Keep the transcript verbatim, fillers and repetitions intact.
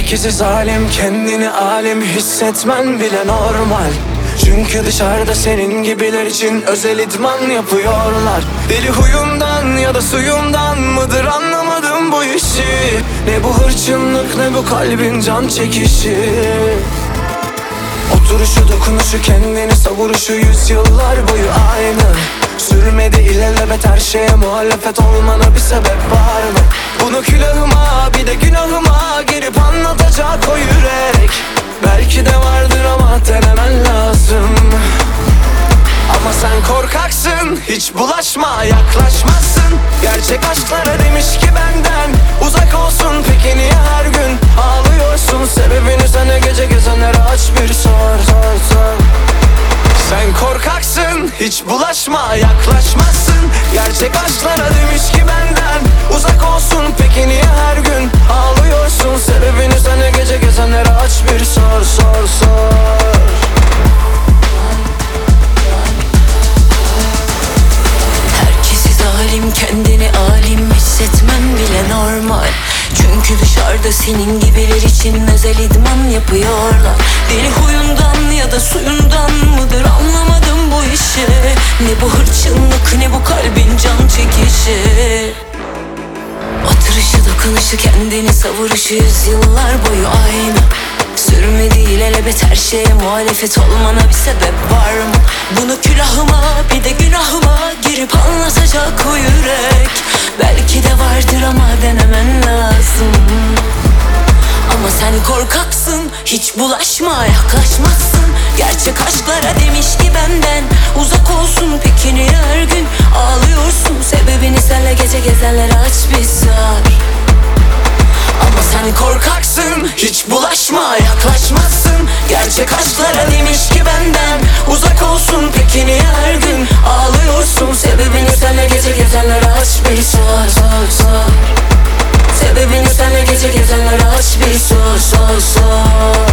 Herkesi zalim, kendini alim hissetmen bile normal. Çünkü dışarıda senin gibiler için özel idman yapıyorlar. Deli huyumdan ya da suyumdan mıdır anlamadım bu işi. Ne bu hırçınlık ne bu kalbin can çekişi. Oturuşu dokunuşu kendini savuruşu yüzyıllar boyu aynı. Sürmedi ilelebet her şeye muhalefet olmana bir sebep var mı? Bunu külahıma bir de günahıma girip anlatacak o yürek. Belki de vardır ama denemen lazım. Ama sen korkaksın, hiç bulaşma, yaklaşmazsın. Gerçek aşklara demiş ki benden uzak olsun. Peki niye her gün ağlıyorsun? Sebebini sana gece gezenlere aç bir sor, sor, sor. Sen korkaksın, hiç bulaşma, yaklaşmazsın. Gerçek aşklara demiş ki benden uzak olsun. Peki niye her gün ağlıyorsun? Sebebini sana gece gezenlere aç bir sor, sor, sor. Kendini alim hissetmen bile normal. Çünkü dışarıda senin gibiler için özel idman yapıyorlar. Deli huyundan ya da suyundan mıdır anlamadım bu işi. Ne bu hırçınlık ne bu kalbin can çekişi. Oturuşu dokunuşu kendini savuruşu yüzyıllar boyu aynı. Sürmedi ilelebet her şeye muhalefet olmana bir sebep var mı? Bunu külahıma bir de günahıma girip anlatacak o yürek. Belki de vardır ama denemen lazım. Ama sen korkaksın, hiç bulaşma, yaklaşmazsın. Gerçek aşklara demiş ki benden uzak olsun. Peki niye her gün ağlıyorsun? Sebebini senle gece gezenlere aç bir sor. Ama sen korkaksın, hiç bulaşma, yaklaşmazsın. Gerçek aşklara demiş ki benden uzak olsun. Peki niye her gün ağlıyorsun? Sebebini senle gece gezenlere aç bir sor, sor, sor. Sebebini senle gece gezenlere aç bir sor, sor, sor.